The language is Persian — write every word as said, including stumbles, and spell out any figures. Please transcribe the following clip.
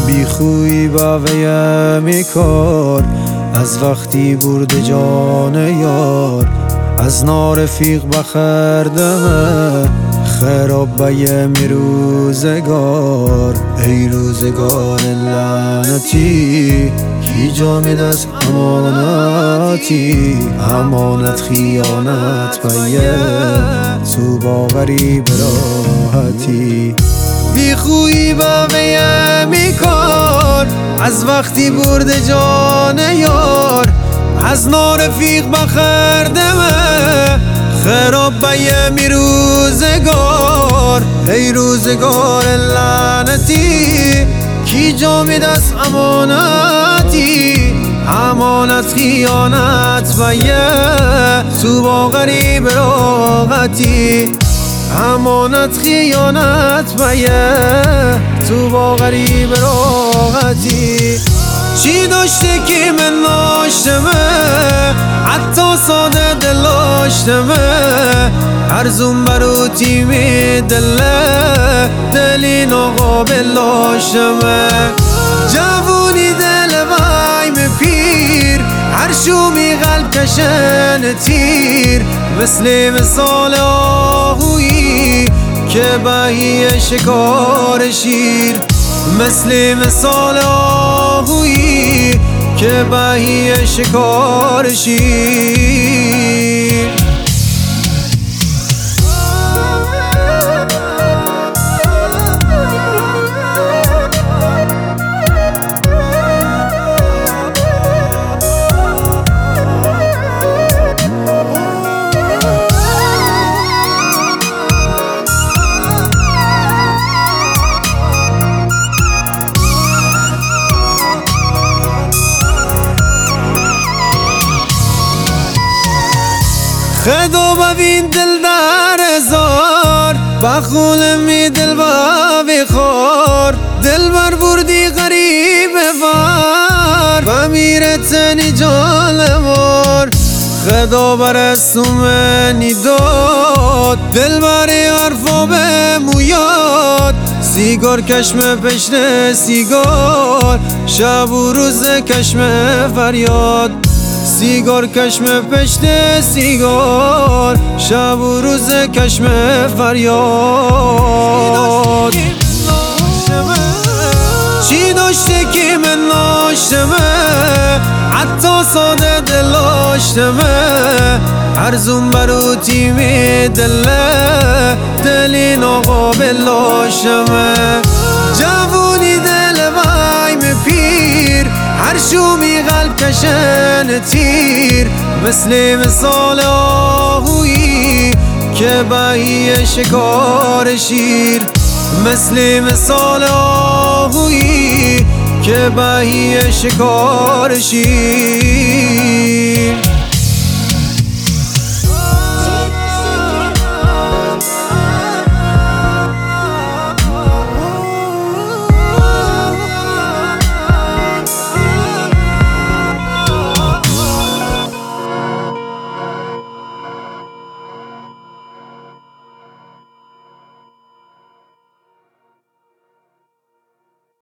بی خوی با ویم کار از وقتی برد جان یار از نارفیق بخردمه خراب بیم روزگار ای روزگار لعنتی کی جامد از امانتی امانت خیانت بیم تو باوری براحتی بی خویی با ویمی کار از وقتی برد جان یار از نارفیق بخردمه خراب بیمی روزگار ای روزگار لعنتی کی جامد از امانتی امانت خیانت بیم تو با غریب راحتی امانت خیانت بیم تو با غریب راحتی چی داشته که من ناشتمه حتی ساده دل داشتمه ارزون برو تیمی دله دلی ناقابل داشتمه جوونی دل ویم پیر هر شومی قلب کشن تیر مثل مثال آهویی که بهی شکار شیر مثل مثال آهویی که بهی شکار شیر خدا ببین دل در هزار بخول می دل باوی خور دل بر بردی غریب وار و میره تنی جالمار خدا برستومنی داد دل بری حرفا به مویاد سیگار کشم پشت سیگار شب و روز کشم فریاد سیگار کشم پشت سیگار شب و روز کشم فریاد چی داشته که من ناشتمه حتی ساده دل داشتمه ارزون برو تیمی دله دلی ناقابل داشتمه جوونی دل ویم پیر هر شومی قلب کشن تیر مثل مثال آهویی که بهی شکار شیر مثل مثال آهویی که بهی شکار شیر